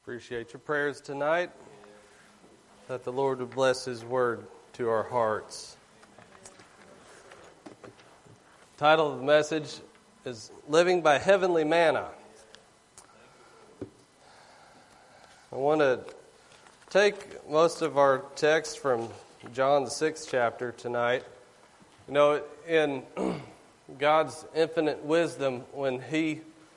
Appreciate your prayers tonight, that the Lord would bless His Word to our hearts. The title of the message is Living by Heavenly Manna. I want to take most of our text from John the 6th chapter tonight. You know, in God's infinite wisdom, when He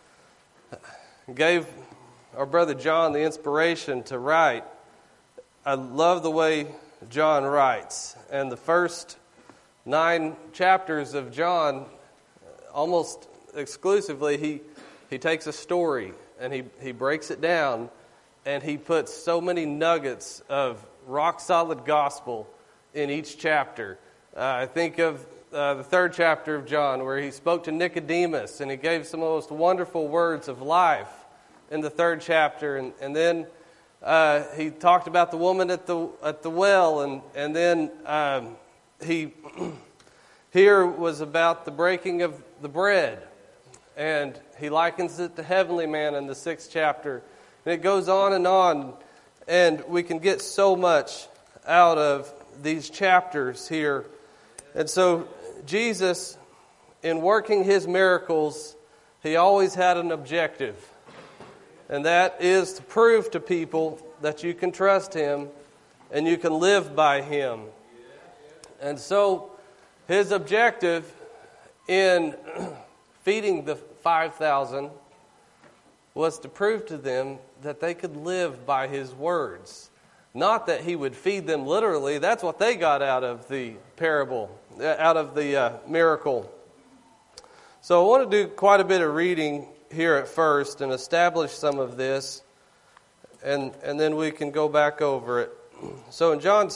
gave our brother John the inspiration to write, I love the way John writes. And the first 9 chapters of John, almost exclusively, he takes a story and he breaks it down, and he puts so many nuggets of rock-solid gospel in each chapter. I think of the 3rd chapter of John, where he spoke to Nicodemus, and he gave some of the most wonderful words of life in the 3rd chapter, and then he talked about the woman at the well, and then he here was about the breaking of the bread, and he likens it to heavenly manna in the 6th chapter, and it goes on, and we can get so much out of these chapters here. And so Jesus, in working His miracles, He always had an objective. And that is to prove to people that you can trust Him and you can live by Him. And so His objective in feeding the 5,000 was to prove to them that they could live by His words. Not that He would feed them literally. That's what they got out of the parable, out of the miracle. So I want to do quite a bit of reading here at first and establish some of this, and then we can go back over it. So in John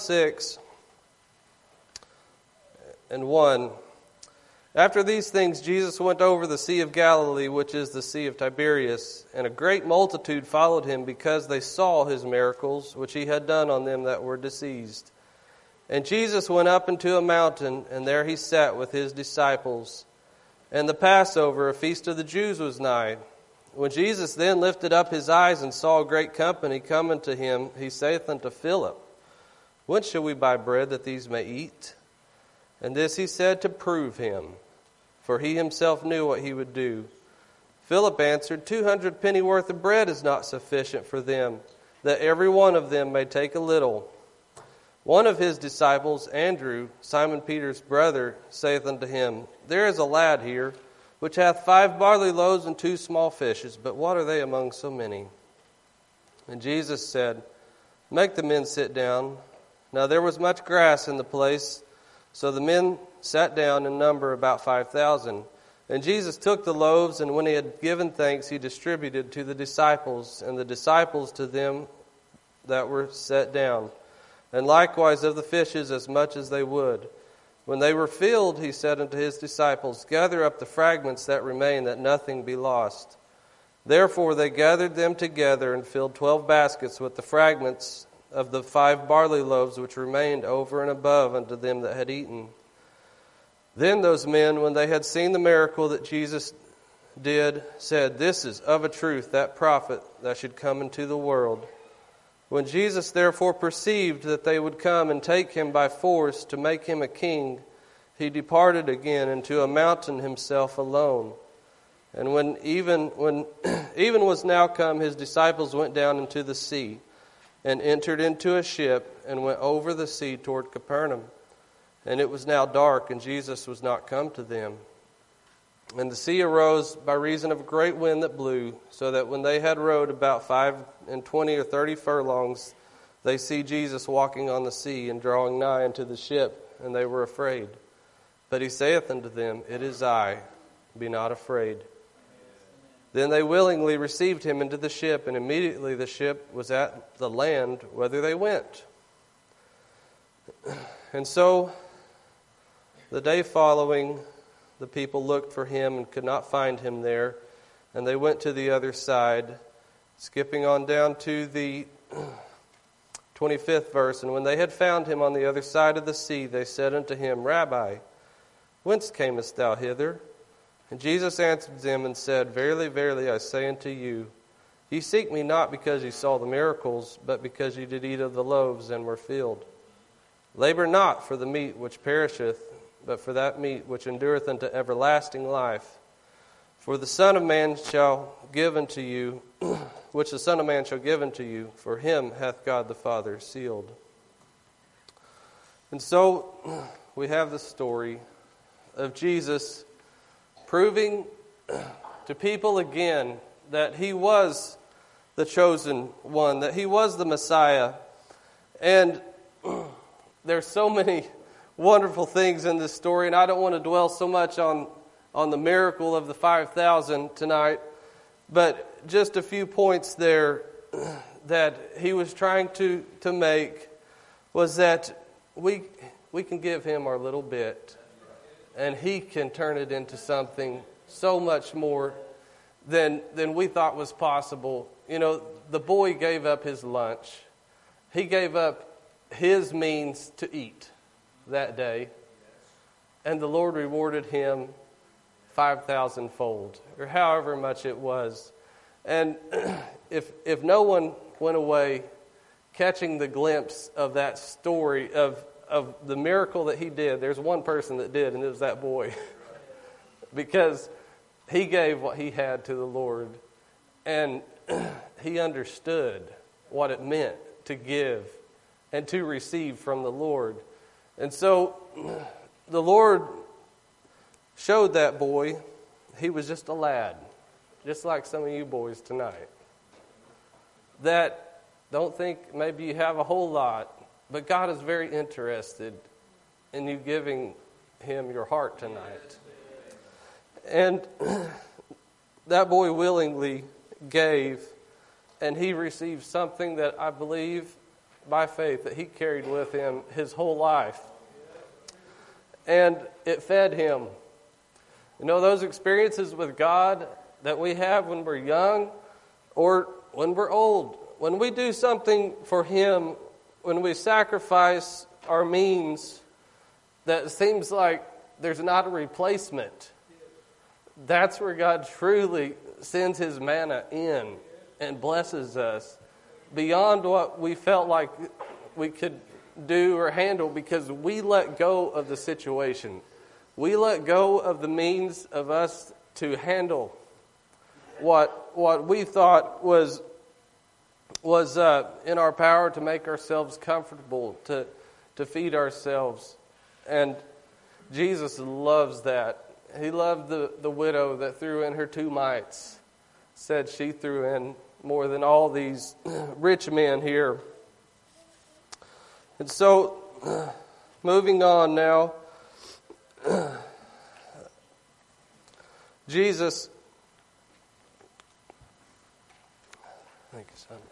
6:1, after these things Jesus went over the Sea of Galilee, which is the Sea of Tiberias, and a great multitude followed Him because they saw His miracles, which He had done on them that were diseased. And Jesus went up into a mountain, and there He sat with His disciples. And the Passover, a feast of the Jews, was nigh. When Jesus then lifted up His eyes and saw a great company coming to Him, He saith unto Philip, Whence shall we buy bread that these may eat? And this He said to prove Him, for He Himself knew what He would do. Philip answered, 200 pennyworth of bread is not sufficient for them, that every one of them may take a little. One of His disciples, Andrew, Simon Peter's brother, saith unto Him, There is a lad here, which hath 5 barley loaves and 2 small fishes, but what are they among so many? And Jesus said, Make the men sit down. Now there was much grass in the place, so the men sat down in number about 5,000. And Jesus took the loaves, and when He had given thanks, He distributed to the disciples, and the disciples to them that were set down. And likewise of the fishes as much as they would. When they were filled, He said unto His disciples, Gather up the fragments that remain, that nothing be lost. Therefore they gathered them together, and filled 12 baskets with the fragments of the 5 barley loaves which remained over and above unto them that had eaten. Then those men, when they had seen the miracle that Jesus did, said, This is of a truth that prophet that should come into the world. When Jesus therefore perceived that they would come and take Him by force to make Him a king, He departed again into a mountain Himself alone. And when even was now come, His disciples went down into the sea, and entered into a ship, and went over the sea toward Capernaum. And it was now dark, and Jesus was not come to them. And the sea arose by reason of a great wind that blew, so that when they had rowed about 25 or 30 furlongs, they see Jesus walking on the sea and drawing nigh unto the ship, and they were afraid. But He saith unto them, It is I, be not afraid. Then they willingly received Him into the ship, and immediately the ship was at the land whither they went. And so the day following, the people looked for Him and could not find Him there, and they went to the other side, skipping on down to the 25th verse. And when they had found Him on the other side of the sea, they said unto Him, Rabbi, whence camest thou hither? And Jesus answered them and said, Verily, verily, I say unto you, Ye seek me not because ye saw the miracles, but because ye did eat of the loaves and were filled. Labor not for the meat which perisheth, but for that meat which endureth unto everlasting life. For the Son of Man shall give unto you, which the Son of Man shall give unto you, for him hath God the Father sealed. And so we have the story of Jesus proving to people again that he was the chosen one, that he was the Messiah. And there's so many wonderful things in this story, and I don't want to dwell so much on the miracle of the 5,000 tonight, but just a few points there that he was trying to make was that we can give him our little bit, and he can turn it into something so much more than we thought was possible. You know, the boy gave up his lunch. He gave up his means to eat that day, and the Lord rewarded him 5,000-fold, or however much it was. And if no one went away catching the glimpse of that story of the miracle that he did, there's one person that did, and it was that boy. Because he gave what he had to the Lord, and he understood what it meant to give and to receive from the Lord. And so the Lord showed that boy he was just a lad, just like some of you boys tonight, that don't think maybe you have a whole lot, but God is very interested in you giving him your heart tonight. And that boy willingly gave, and he received something that I believe by faith that he carried with him his whole life. And it fed him. You know, those experiences with God that we have when we're young or when we're old, when we do something for him, when we sacrifice our means that seems like there's not a replacement, that's where God truly sends his manna in and blesses us beyond what we felt like we could do or handle, because we let go of the situation. We let go of the means of us to handle what we thought was in our power to make ourselves comfortable, to feed ourselves. And Jesus loves that. He loved the widow that threw in her 2 mites. Said she threw in more than all these rich men here. And so, moving on now, Jesus, thank you, son.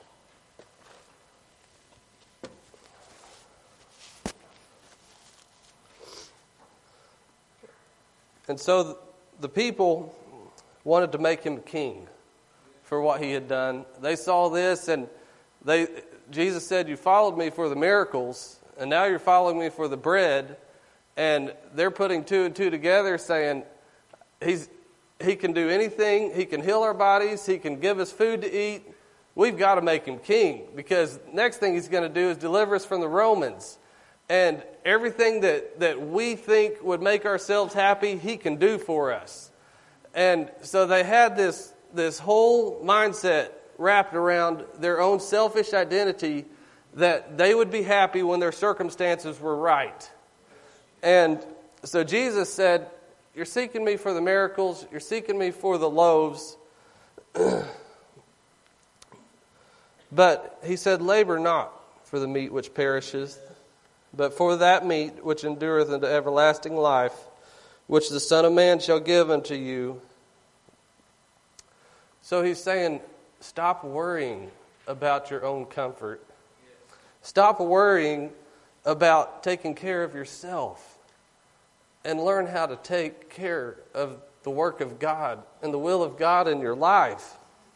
And so the people wanted to make him king for what he had done. They saw this, and Jesus said, "You followed me for the miracles, and now you're following me for the bread." And they're putting 2 and 2 together, saying, he can do anything. He can heal our bodies. He can give us food to eat. We've got to make him king, because next thing he's going to do is deliver us from the Romans. And everything that we think would make ourselves happy, he can do for us. And so they had this whole mindset wrapped around their own selfish identity, that they would be happy when their circumstances were right. And so Jesus said, "You're seeking me for the miracles. You're seeking me for the loaves." But he said, "Labor not for the meat which perishes, but for that meat which endureth unto everlasting life, which the Son of Man shall give unto you." So he's saying, stop worrying about your own comfort. Stop worrying about taking care of yourself, and learn how to take care of the work of God and the will of God in your life.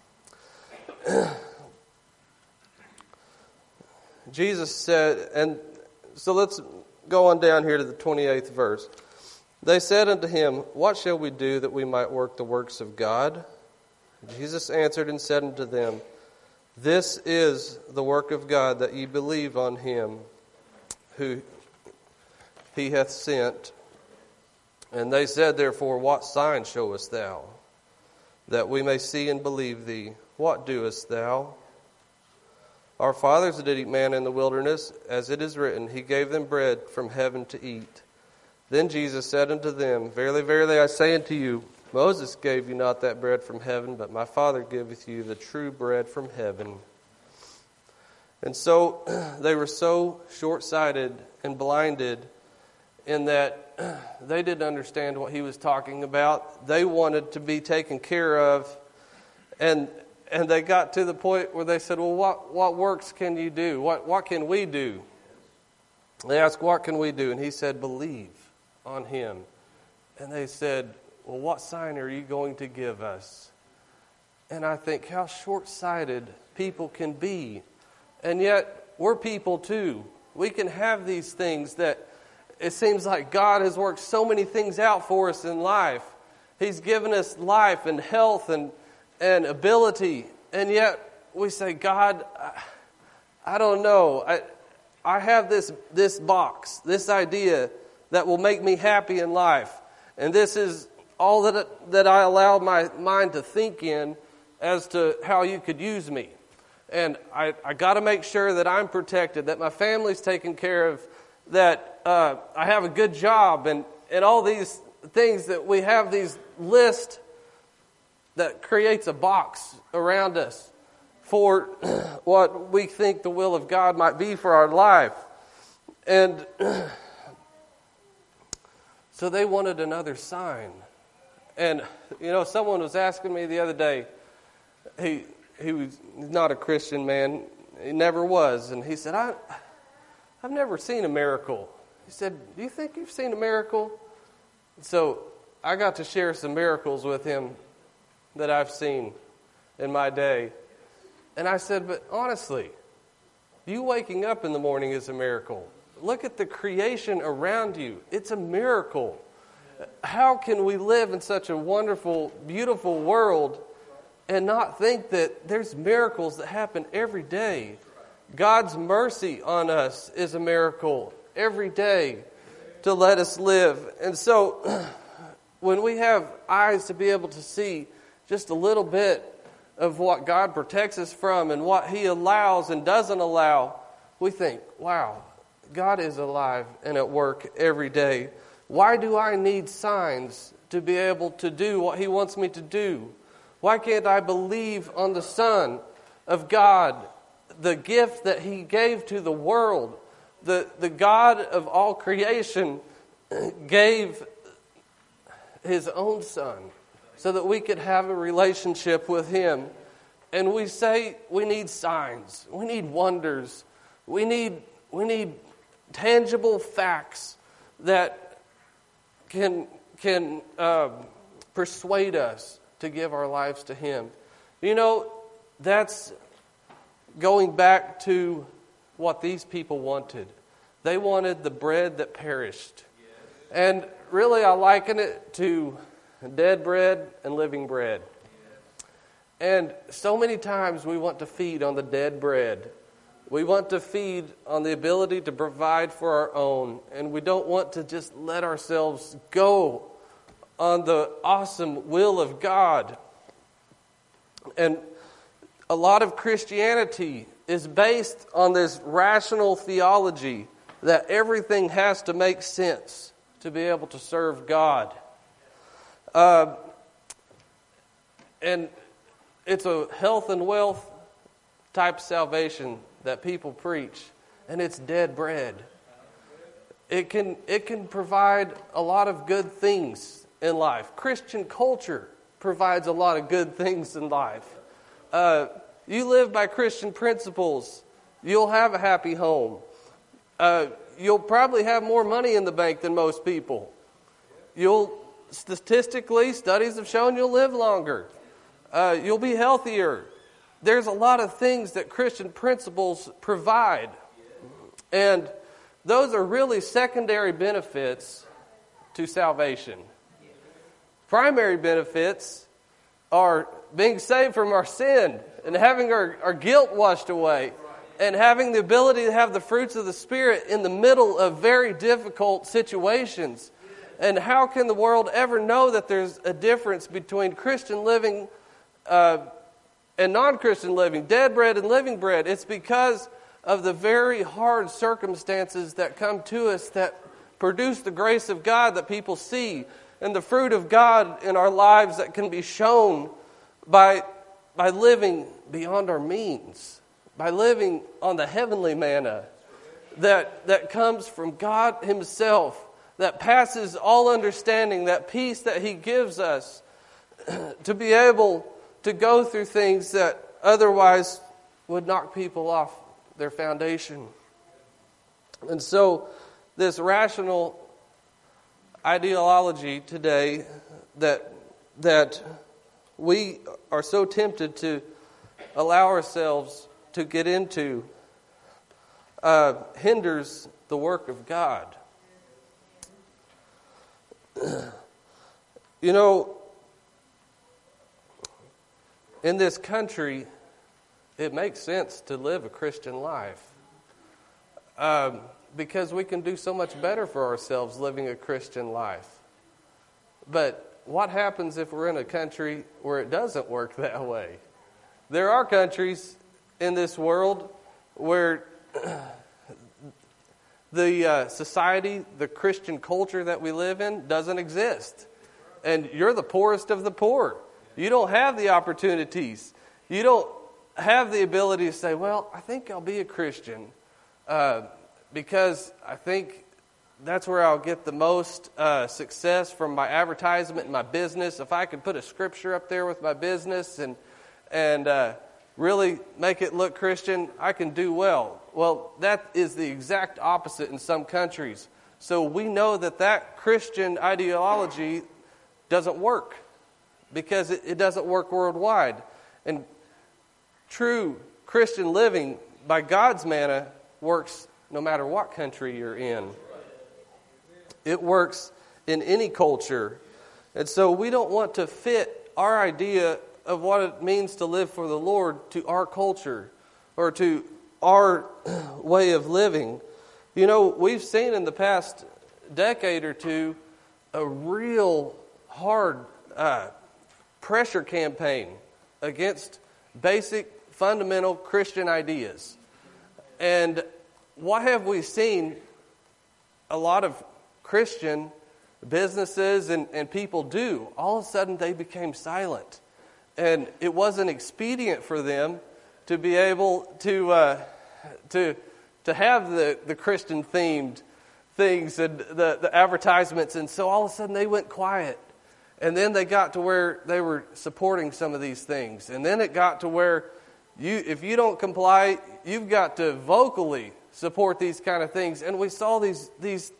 Jesus said, and so let's go on down here to the 28th verse. They said unto him, "What shall we do that we might work the works of God?" Jesus answered and said unto them, This is the work of God, that ye believe on him who he hath sent. And they said, therefore, what sign showest thou, that we may see and believe thee? What doest thou? Our fathers did eat manna in the wilderness, as it is written, he gave them bread from heaven to eat. Then Jesus said unto them, verily, verily, I say unto you, Moses gave you not that bread from heaven, but my Father giveth you the true bread from heaven. And so they were so short-sighted and blinded in that they didn't understand what he was talking about. They wanted to be taken care of, and they got to the point where they said, well, what works can you do? What can we do? They asked, what can we do? And he said, believe on him. And they said, well, what sign are you going to give us? And I think how short-sighted people can be. And yet, we're people too. We can have these things that it seems like God has worked so many things out for us in life. He's given us life and health and ability. And yet, we say, God, I don't know. I have this box, this idea that will make me happy in life. And this is all that I allow my mind to think in as to how you could use me. And I got to make sure that I'm protected, that my family's taken care of, that I have a good job, and all these things that we have, these lists that creates a box around us for what we think the will of God might be for our life. And so they wanted another sign. And, someone was asking me the other day, he was not a Christian man, he never was, and he said, I've never seen a miracle. He said, do you think you've seen a miracle? So I got to share some miracles with him that I've seen in my day. And I said, but honestly, you waking up in the morning is a miracle. Look at the creation around you. It's a miracle. How can we live in such a wonderful, beautiful world and not think that there's miracles that happen every day? God's mercy on us is a miracle every day to let us live. And so when we have eyes to be able to see just a little bit of what God protects us from and what he allows and doesn't allow, we think, wow, God is alive and at work every day. Why do I need signs to be able to do what he wants me to do? Why can't I believe on the Son of God, the gift that he gave to the world? The God of all creation gave his own Son so that we could have a relationship with him. And we say we need signs, we need wonders, we need tangible facts that can persuade us to give our lives to him. That's going back to what these people wanted. They wanted the bread that perished. And really I liken it to dead bread and living bread. And so many times we want to feed on the dead bread. We want to feed on the ability to provide for our own. And we don't want to just let ourselves go on the awesome will of God. And a lot of Christianity is based on this rational theology that everything has to make sense to be able to serve God. And it's a health and wealth type salvation that people preach, and it's dead bread. It can provide a lot of good things in life. Christian culture provides a lot of good things in life. You live by Christian principles, you'll have a happy home. You'll probably have more money in the bank than most people. Statistically, studies have shown you'll live longer. You'll be healthier. There's a lot of things that Christian principles provide. And those are really secondary benefits to salvation. Primary benefits are being saved from our sin and having our guilt washed away and having the ability to have the fruits of the Spirit in the middle of very difficult situations. And how can the world ever know that there's a difference between Christian living and non-Christian living, dead bread and living bread? It's because of the very hard circumstances that come to us that produce the grace of God that people see, and the fruit of God in our lives that can be shown by living beyond our means, by living on the heavenly manna that comes from God Himself, that passes all understanding, that peace that He gives us to be able to go through things that otherwise would knock people off their foundation. And so this rational ideology today that we are so tempted to allow ourselves to get into hinders the work of God. You know, in this country, it makes sense to live a Christian life because we can do so much better for ourselves living a Christian life. But what happens if we're in a country where it doesn't work that way? There are countries in this world where the society, the Christian culture that we live in doesn't exist. And you're the poorest of the poor. You don't have the opportunities. You don't have the ability to say, well, I think I'll be a Christian because I think that's where I'll get the most success from my advertisement and my business. If I could put a scripture up there with my business and really make it look Christian, I can do well. Well, that is the exact opposite in some countries. So we know that Christian ideology doesn't work because it doesn't work worldwide. And true Christian living by God's manna works no matter what country you're in. It works in any culture. And so we don't want to fit our idea of what it means to live for the Lord to our culture or to our way of living. You know, we've seen in the past decade or two a real hard pressure campaign against basic, fundamental Christian ideas. And what have we seen? A lot of Christian businesses and people do. All of a sudden they became silent. And it wasn't expedient for them to be able to have the Christian themed things and the advertisements. And so all of a sudden they went quiet. And then they got to where they were supporting some of these things. And then it got to where if you don't comply, you've got to vocally support these kind of things. And we saw these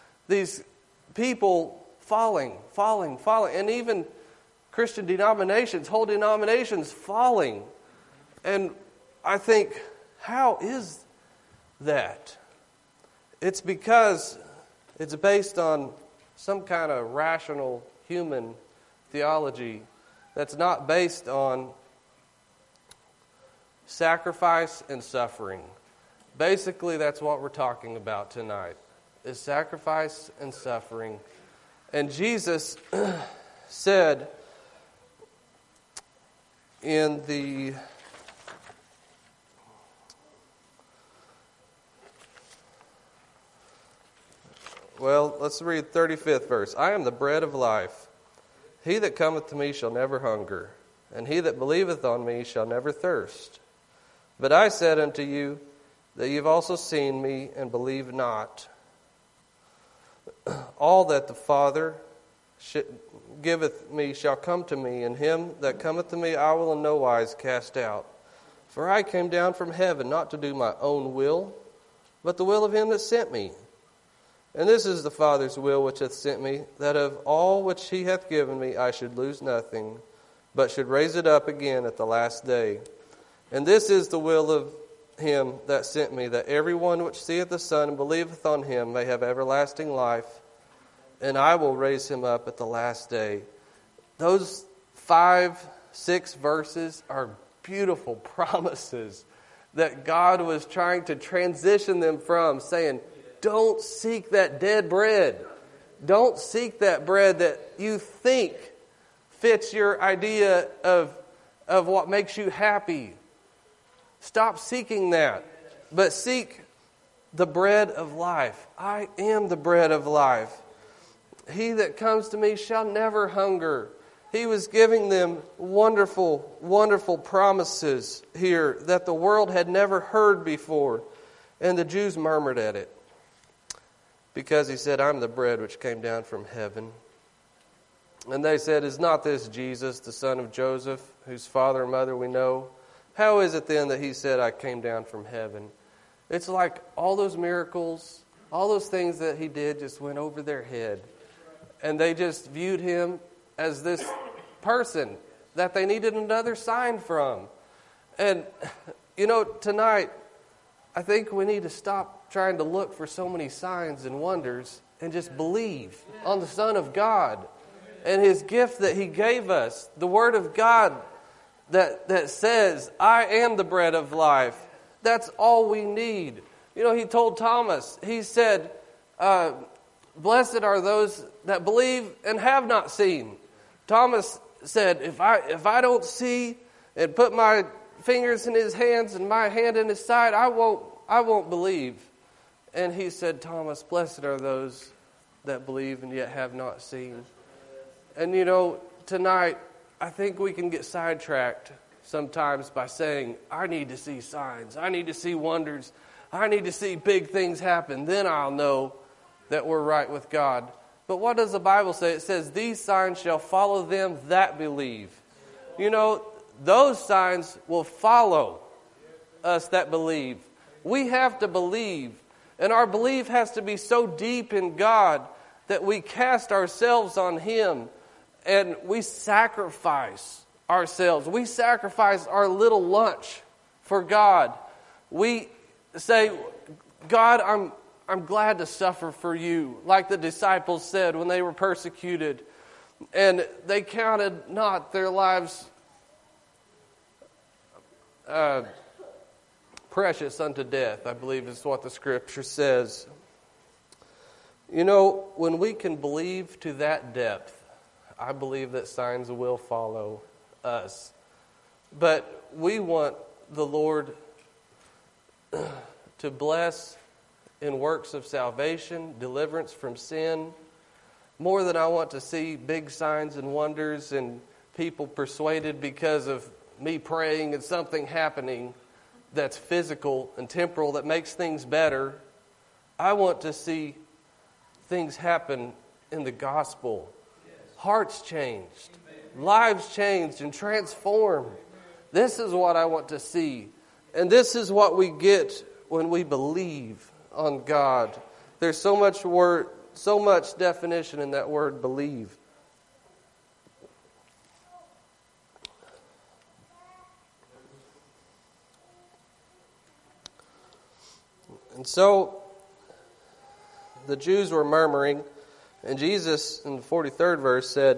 people falling. And even Christian denominations, whole denominations falling. And I think, how is that? It's because it's based on some kind of rational human theology that's not based on sacrifice and suffering. Basically, that's what we're talking about tonight, is sacrifice and suffering. And Jesus said in the let's read 35th verse. I am the bread of life. He that cometh to me shall never hunger, and he that believeth on me shall never thirst. But I said unto you that ye have also seen me and believe not. All that the Father giveth me shall come to me, and him that cometh to me I will in no wise cast out. For I came down from heaven not to do my own will, but the will of him that sent me. And this is the Father's will which hath sent me, that of all which he hath given me I should lose nothing, but should raise it up again at the last day. And this is the will of him that sent me, that every one which seeth the Son and believeth on him may have everlasting life, and I will raise him up at the last day. Those 5 6 verses are beautiful promises that God was trying to transition them from, saying, don't seek that dead bread. Don't seek that bread that you think fits your idea of what makes you happy. Stop seeking that, but seek the bread of life. I am the bread of life. He that comes to me shall never hunger. He was giving them wonderful, wonderful promises here that the world had never heard before. And the Jews murmured at it because he said, I'm the bread which came down from heaven. And they said, is not this Jesus, the son of Joseph, whose father and mother we know? How is it then that he said, I came down from heaven? It's like all those miracles, all those things that he did just went over their head. And they just viewed him as this person that they needed another sign from. And, tonight, I think we need to stop trying to look for so many signs and wonders and just believe on the Son of God and His gift that He gave us, the Word of God that says, I am the bread of life. That's all we need. He told Thomas, He said, blessed are those that believe and have not seen. Thomas said, if I don't see and put my fingers in His hands and my hand in His side, I won't believe. And He said, Thomas, blessed are those that believe and yet have not seen. And tonight, I think we can get sidetracked sometimes by saying, I need to see signs. I need to see wonders. I need to see big things happen. Then I'll know that we're right with God. But what does the Bible say? It says, these signs shall follow them that believe. Those signs will follow us that believe. We have to believe. And our belief has to be so deep in God that we cast ourselves on Him and we sacrifice ourselves. We sacrifice our little lunch for God. We say, God, I'm glad to suffer for you, like the disciples said when they were persecuted. And they counted not their lives precious unto death, I believe is what the Scripture says. When we can believe to that depth, I believe that signs will follow us. But we want the Lord to bless in works of salvation, deliverance from sin, more than I want to see big signs and wonders and people persuaded because of me praying and something happening that's physical and temporal that makes things better. I want to see things happen in the gospel. Hearts changed, lives changed and transformed. This is what I want to see. And this is what we get when we believe on God. There's so much definition in that word believe. And so the Jews were murmuring, and Jesus in the 43rd verse said,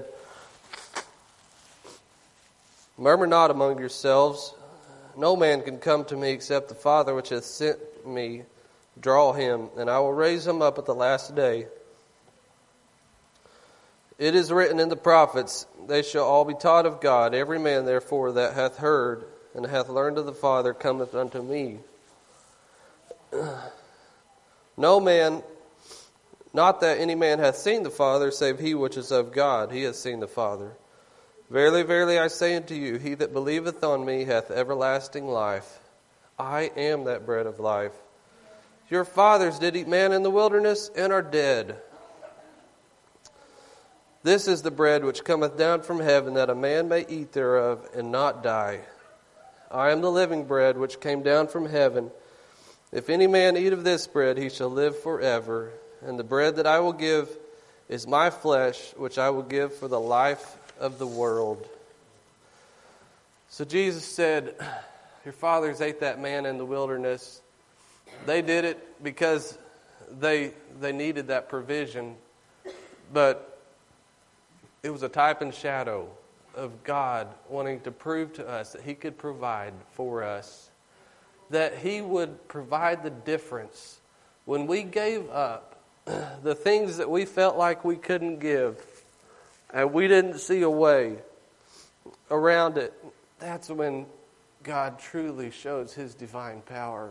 murmur not among yourselves. No man can come to me except the Father which hath sent me draw him, and I will raise him up at the last day. It is written in the prophets, they shall all be taught of God. Every man therefore that hath heard and hath learned of the Father cometh unto me. No man, not that any man hath seen the Father, save he which is of God. He hath seen the Father. Verily, verily, I say unto you, he that believeth on me hath everlasting life. I am that bread of life. Your fathers did eat manna in the wilderness and are dead. This is the bread which cometh down from heaven, that a man may eat thereof and not die. I am the living bread which came down from heaven. If any man eat of this bread, he shall live forever. And the bread that I will give is my flesh, which I will give for the life of the world. So Jesus said, your fathers ate that manna in the wilderness. They did it because they needed that provision. But it was a type and shadow of God wanting to prove to us that He could provide for us, that He would provide the difference when we gave up the things that we felt like we couldn't give and we didn't see a way around it. That's when God truly shows His divine power.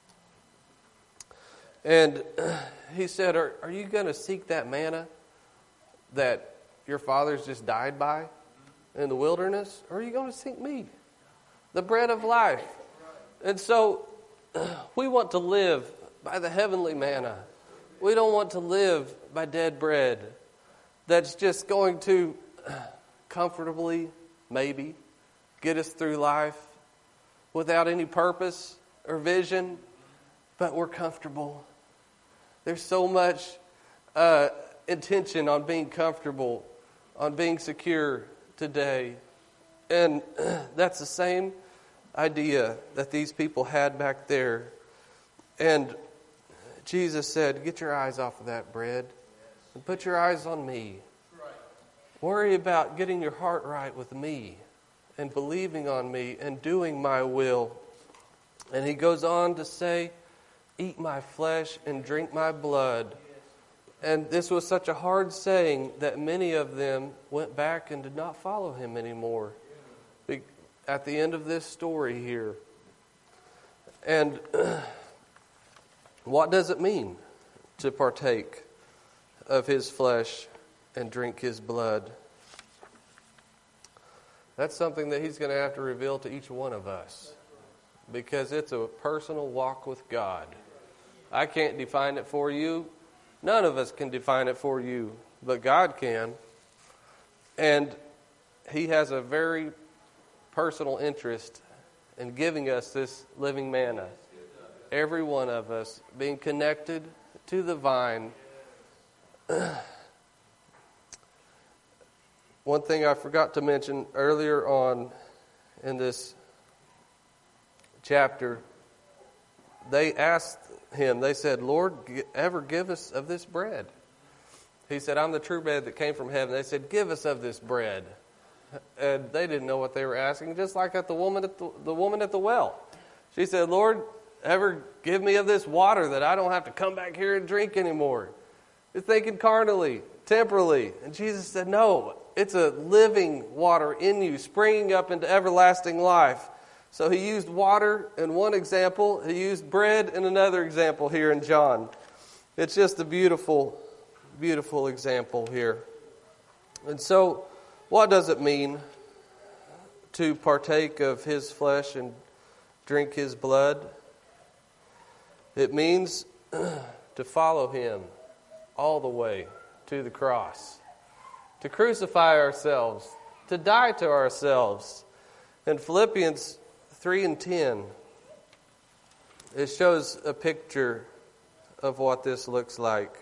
And He said, are you going to seek that manna that your fathers just died by in the wilderness? Or are you going to seek me, the bread of life? And so we want to live by the heavenly manna. We don't want to live by dead bread that's just going to comfortably, maybe, get us through life without any purpose or vision, but we're comfortable. There's so much intention on being comfortable, on being secure today. And that's the same idea that these people had back there. And Jesus said, get your eyes off of that bread and put your eyes on me. Worry about getting your heart right with me and believing on me and doing my will. And He goes on to say, eat my flesh and drink my blood. And this was such a hard saying that many of them went back and did not follow Him anymore at the end of this story here. And what does it mean to partake of His flesh and drink His blood? That's something that He's going to have to reveal to each one of us, because it's a personal walk with God. I can't define it for you. None of us can define it for you, but God can. And He has a very personal interest in giving us this living manna. Every one of us being connected to the vine. One thing I forgot to mention earlier on in this chapter, they asked Him, they said, Lord, ever give us of this bread? He said, I'm the true bread that came from heaven. They said, give us of this bread. And they didn't know what they were asking, just like at the woman at the well. She said, Lord, ever give me of this water that I don't have to come back here and drink anymore? You're thinking carnally, temporally. And Jesus said, no, it's a living water in you, springing up into everlasting life. So He used water in one example. He used bread in another example here in John. It's just a beautiful, beautiful example here. And so, what does it mean to partake of His flesh and drink His blood? It means to follow Him all the way to the cross, to crucify ourselves, to die to ourselves. In Philippians 3:10, it shows a picture of what this looks like.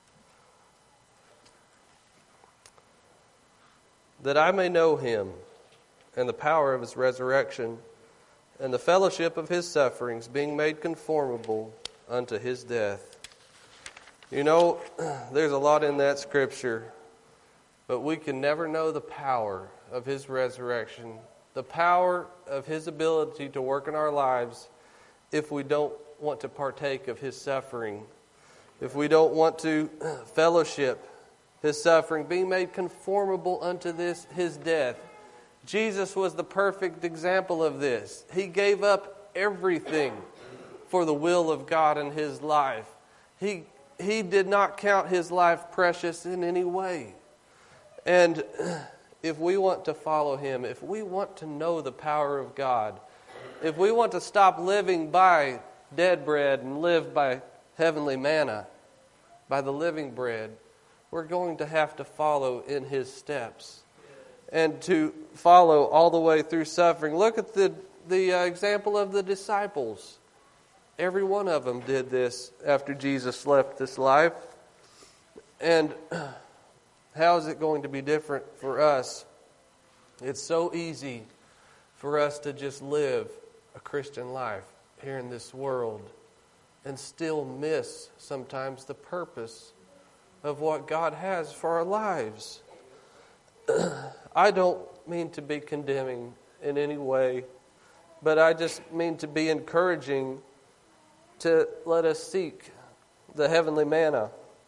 That I may know Him and the power of His resurrection and the fellowship of His sufferings, being made conformable unto His death. You know, there's a lot in that scripture, but we can never know the power of His resurrection, the power of His ability to work in our lives, if we don't want to partake of His suffering, if we don't want to fellowship His suffering, being made conformable unto His death. Jesus was the perfect example of this. He gave up everything for the will of God in His life. He did not count His life precious in any way. And if we want to follow Him, if we want to know the power of God, if we want to stop living by dead bread and live by heavenly manna, by the living bread, we're going to have to follow in His steps and to follow all the way through suffering. Look at the example of the disciples. Every one of them did this after Jesus left this life. And how is it going to be different for us? It's so easy for us to just live a Christian life here in this world and still miss sometimes the purpose of what God has for our lives. I don't mean to be condemning in any way, but I just mean to be encouraging to let us seek the heavenly manna,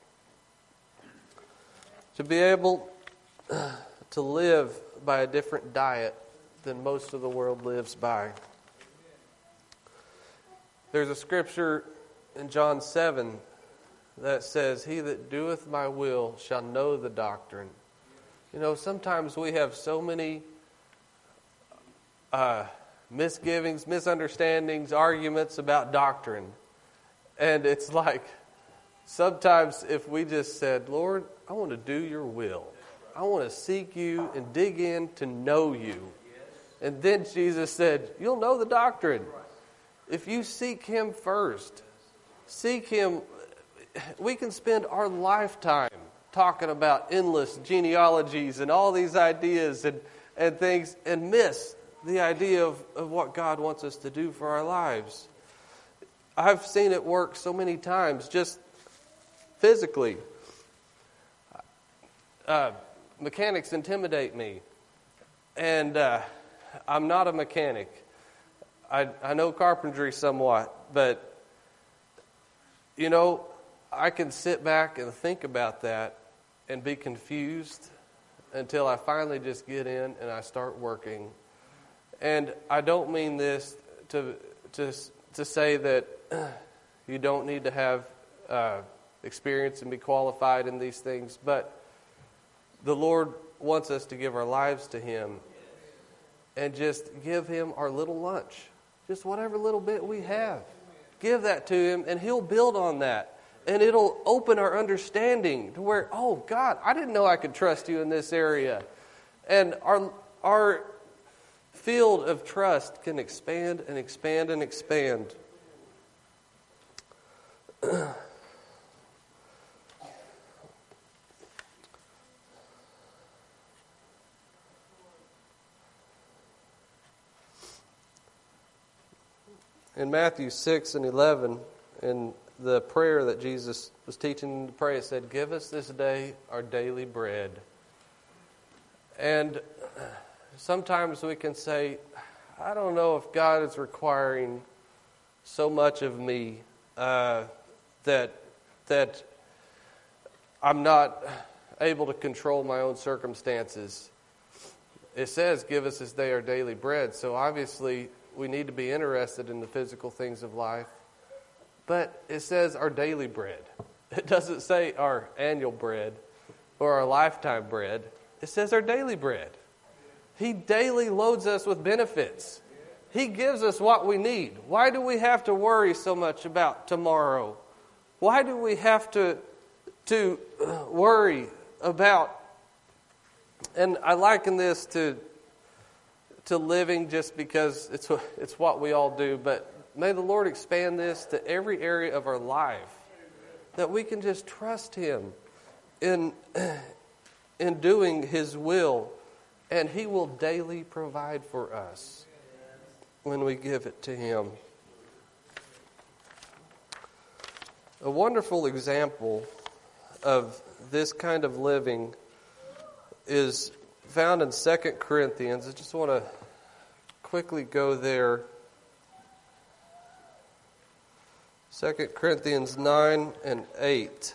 to be able to live by a different diet than most of the world lives by. There's a scripture in John 7 that says, "He that doeth my will shall know the doctrine." You know, sometimes we have so many misgivings, misunderstandings, arguments about doctrine. And it's like, sometimes if we just said, "Lord, I want to do your will. I want to seek you and dig in to know you." And then Jesus said, "You'll know the doctrine." If you seek Him first, seek Him. We can spend our lifetime talking about endless genealogies and all these ideas and things and miss the idea of what God wants us to do for our lives. I've seen it work so many times, just physically. Mechanics intimidate me. And I'm not a mechanic. I know carpentry somewhat, but, you know, I can sit back and think about that and be confused until I finally just get in and I start working. And I don't mean this to say that you don't need to have experience and be qualified in these things, but the Lord wants us to give our lives to Him and just give Him our little lunch. Just whatever little bit we have. Give that to Him and He'll build on that. And it'll open our understanding to where, oh God, I didn't know I could trust you in this area. And our field of trust can expand and expand and expand. In Matthew 6 and 11, in the prayer that Jesus was teaching to pray, it said, "Give us this day our daily bread." And sometimes we can say, I don't know if God is requiring so much of me that I'm not able to control my own circumstances. It says, "Give us this day our daily bread." So obviously we need to be interested in the physical things of life. But it says our daily bread. It doesn't say our annual bread or our lifetime bread. It says our daily bread. He daily loads us with benefits. He gives us what we need. Why do we have to worry so much about tomorrow? Why do we have to worry about... And I liken this to living just because it's what we all do, but may the Lord expand this to every area of our life, that we can just trust Him in doing His will, and He will daily provide for us when we give it to Him. A wonderful example of this kind of living is found in 2 Corinthians. I just want to quickly go there. 2 Corinthians 9 and 8.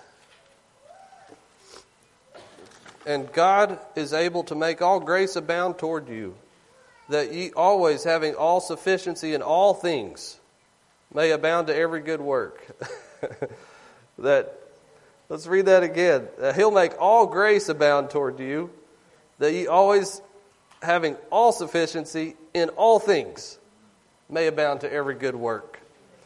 "And God is able to make all grace abound toward you, that ye always, having all sufficiency in all things, may abound to every good work." Let's read that again. "He'll make all grace abound toward you, that ye always, having all sufficiency in all things, may abound to every good work.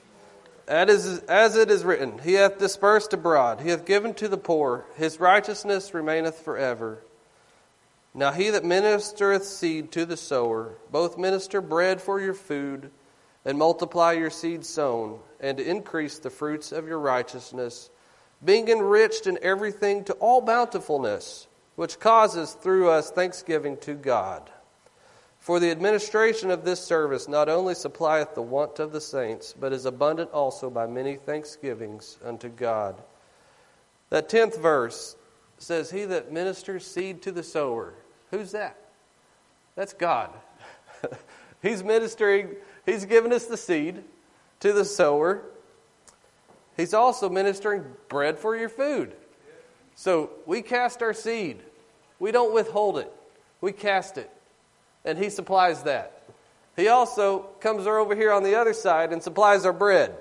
As it is written, He hath dispersed abroad, He hath given to the poor, His righteousness remaineth forever. Now he that ministereth seed to the sower, both minister bread for your food, and multiply your seed sown, and increase the fruits of your righteousness, being enriched in everything to all bountifulness, which causes through us thanksgiving to God. For the administration of this service not only supplieth the want of the saints, but is abundant also by many thanksgivings unto God." That 10th verse says, "He that ministers seed to the sower." Who's that? That's God. He's ministering. He's giving us the seed to the sower. He's also ministering bread for your food. So we cast our seed. We don't withhold it. We cast it. And He supplies that. He also comes over here on the other side and supplies our bread.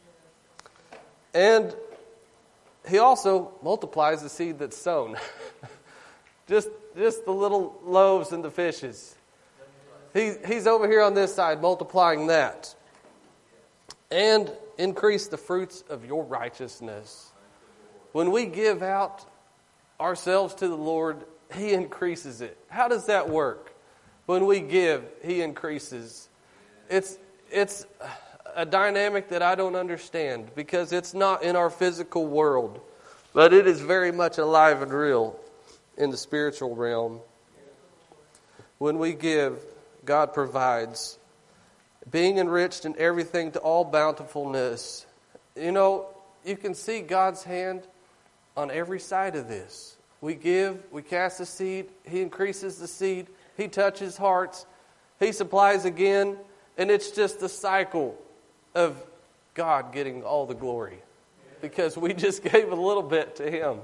And He also multiplies the seed that's sown. just the little loaves and the fishes. He's over here on this side multiplying that. And increase the fruits of your righteousness. When we give out ourselves to the Lord, He increases it. How does that work? When we give, He increases. It's a dynamic that I don't understand because it's not in our physical world, but it is very much alive and real in the spiritual realm. When we give, God provides, being enriched in everything to all bountifulness. You know, you can see God's hand on every side of this. We give, we cast the seed, He increases the seed, He touches hearts, He supplies again, and it's just the cycle of God getting all the glory because we just gave a little bit to Him.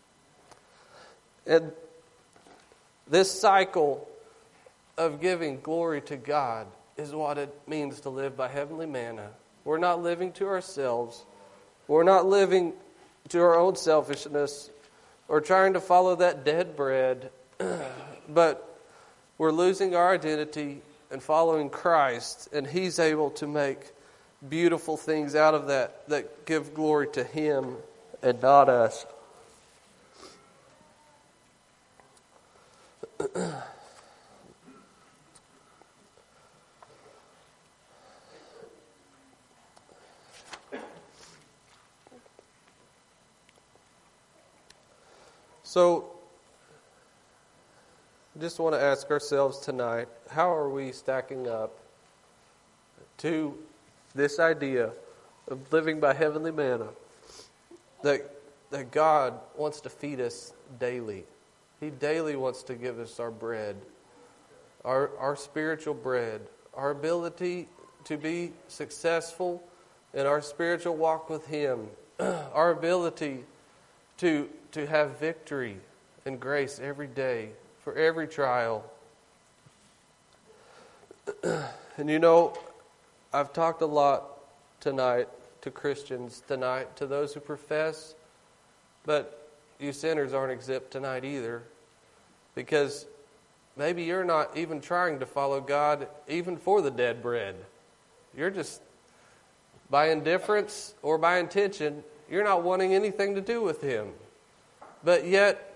And this cycle of giving glory to God is what it means to live by heavenly manna. We're not living to ourselves. We're not living to our own selfishness or trying to follow that dead bread. But we're losing our identity and following Christ, and He's able to make beautiful things out of that give glory to Him and not us. So, I just want to ask ourselves tonight, how are we stacking up to this idea of living by heavenly manna? That God wants to feed us daily. He daily wants to give us our bread, our spiritual bread, our ability to be successful in our spiritual walk with Him, our ability to have victory and grace every day for every trial. And you know, I've talked a lot tonight to Christians tonight, to those who profess, but you sinners aren't exempt tonight either, because maybe you're not even trying to follow God even for the dead bread. You're just, by indifference or by intention, you're not wanting anything to do with Him. But yet,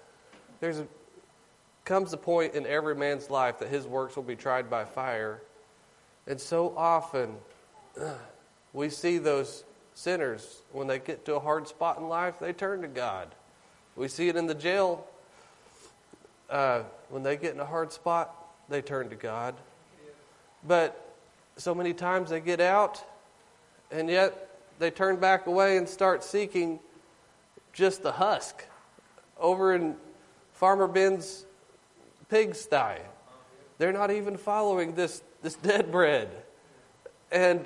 comes a point in every man's life that his works will be tried by fire. And so often, we see those sinners, when they get to a hard spot in life, they turn to God. We see it in the jail. When they get in a hard spot, they turn to God. But so many times they get out, and yet they turn back away and start seeking just the husk over in Farmer Ben's pigsty. They're not even following this dead bread. And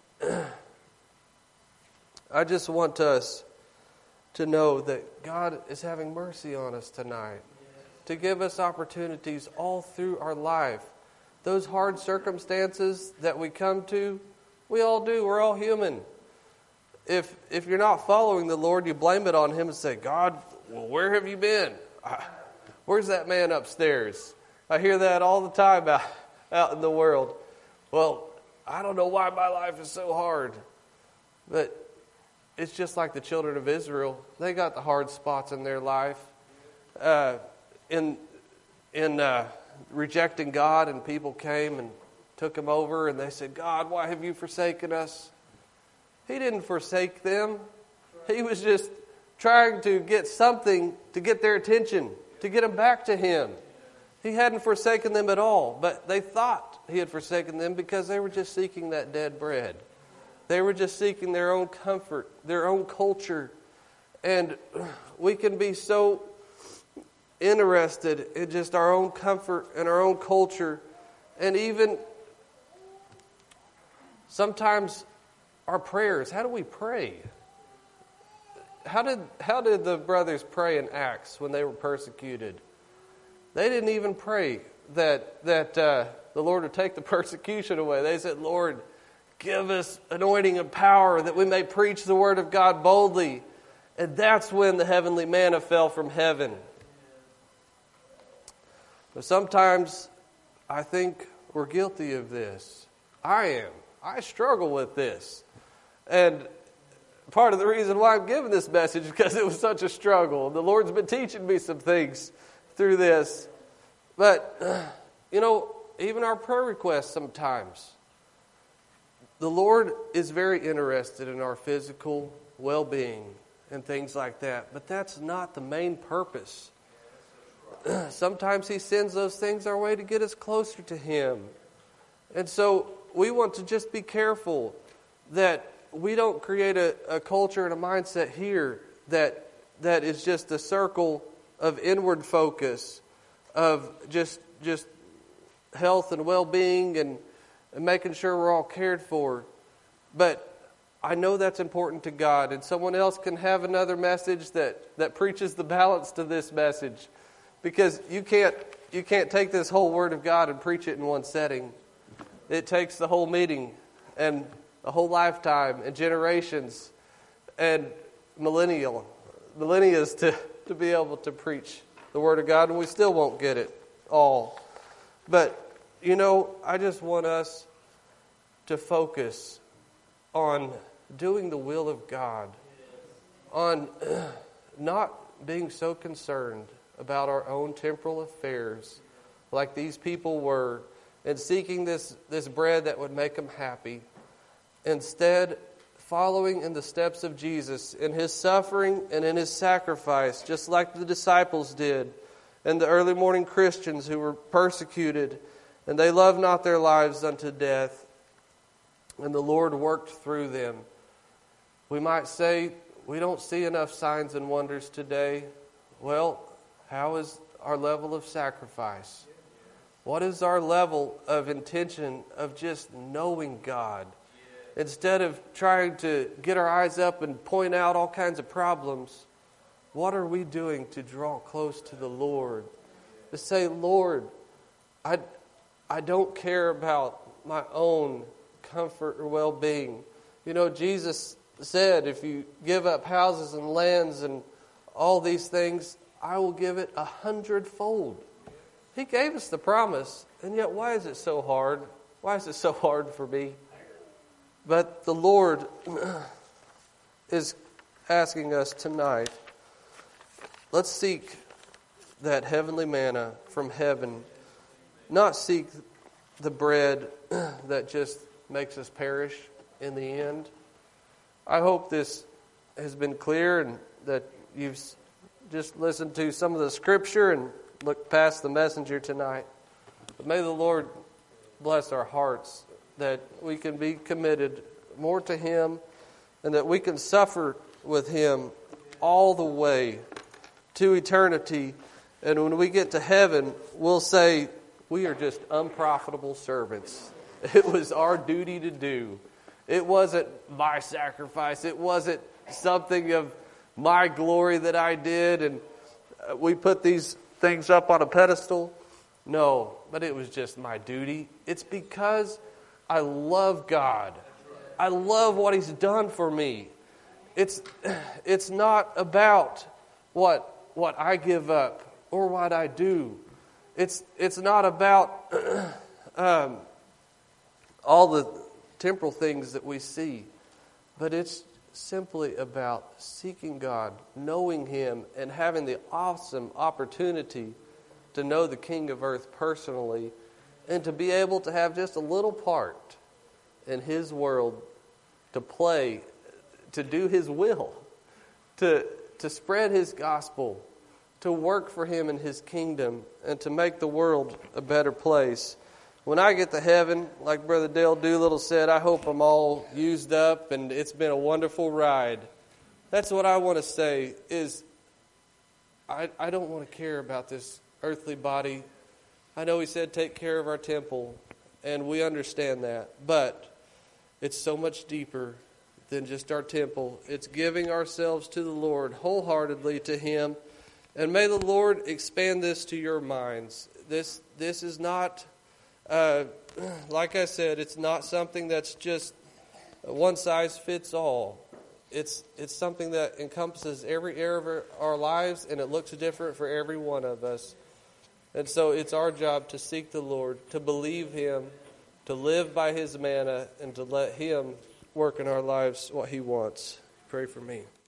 I just want us to know that God is having mercy on us tonight, to give us opportunities all through our life. Those hard circumstances that we come to, we all do. We're all human. If you're not following the Lord, you blame it on Him and say, God, well, where have you been? Where's that man upstairs? I hear that all the time out in the world. Well, I don't know why my life is so hard. But it's just like the children of Israel. They got the hard spots in their life. In rejecting God, and people came and took them over, and they said, God, why have you forsaken us? He didn't forsake them. He was just trying to get something to get their attention, to get them back to Him. He hadn't forsaken them at all, but they thought He had forsaken them because they were just seeking that dead bread. They were just seeking their own comfort, their own culture. And we can be so interested in just our own comfort and our own culture, and even sometimes our prayers. How do we pray? How did the brothers pray in Acts when they were persecuted? They didn't even pray that the Lord would take the persecution away. They said, Lord, give us anointing and power that we may preach the word of God boldly. And that's when the heavenly manna fell from heaven. But sometimes I think we're guilty of this. I am. I struggle with this. And part of the reason why I'm giving this message is because it was such a struggle. The Lord's been teaching me some things through this. But, even our prayer requests sometimes. The Lord is very interested in our physical well-being and things like that. But that's not the main purpose. Sometimes He sends those things our way to get us closer to Him. And so we want to just be careful that we don't create a culture and a mindset here that is just a circle of inward focus, of just health and well-being and making sure we're all cared for. But I know that's important to God, and someone else can have another message that preaches the balance to this message, because you can't take this whole Word of God and preach it in one setting. It takes the whole meeting and a whole lifetime and generations and millennias to be able to preach the Word of God, and we still won't get it all. But, I just want us to focus on doing the will of God, on not being so concerned about our own temporal affairs like these people were, and seeking this bread that would make them happy. Instead, following in the steps of Jesus in His suffering and in His sacrifice, just like the disciples did, and the early morning Christians who were persecuted, and they loved not their lives unto death, and the Lord worked through them. We might say, we don't see enough signs and wonders today. Well, how is our level of sacrifice? What is our level of intention of just knowing God? Instead of trying to get our eyes up and point out all kinds of problems, what are we doing to draw close to the Lord? To say, Lord, I don't care about my own comfort or well-being. Jesus said, if you give up houses and lands and all these things, I will give it 100-fold. He gave us the promise, and yet why is it so hard? Why is it so hard for me? But the Lord is asking us tonight, let's seek that heavenly manna from heaven, not seek the bread that just makes us perish in the end. I hope this has been clear and that you've just listened to some of the scripture and looked past the messenger tonight. But may the Lord bless our hearts, that we can be committed more to Him and that we can suffer with Him all the way to eternity. And when we get to heaven, we'll say, we are just unprofitable servants. It was our duty to do. It wasn't my sacrifice. It wasn't something of my glory that I did and we put these things up on a pedestal. No, but it was just my duty. It's because I love God. I love what He's done for me. It's not about what I give up or what I do. It's not about all the temporal things that we see, but it's simply about seeking God, knowing Him, and having the awesome opportunity to know the King of Earth personally, and to be able to have just a little part in His world, to play, to do His will, to spread His gospel, to work for Him in His kingdom, and to make the world a better place. When I get to heaven, like Brother Dale Doolittle said, I hope I'm all used up and it's been a wonderful ride. That's what I want to say is, I don't want to care about this earthly body. I know he said take care of our temple, and we understand that. But it's so much deeper than just our temple. It's giving ourselves to the Lord wholeheartedly to him. And may the Lord expand this to your minds. This is not, like I said, it's not something that's just one size fits all. It's something that encompasses every area of our lives, and it looks different for every one of us. And so it's our job to seek the Lord, to believe him, to live by his manna, and to let him work in our lives what he wants. Pray for me.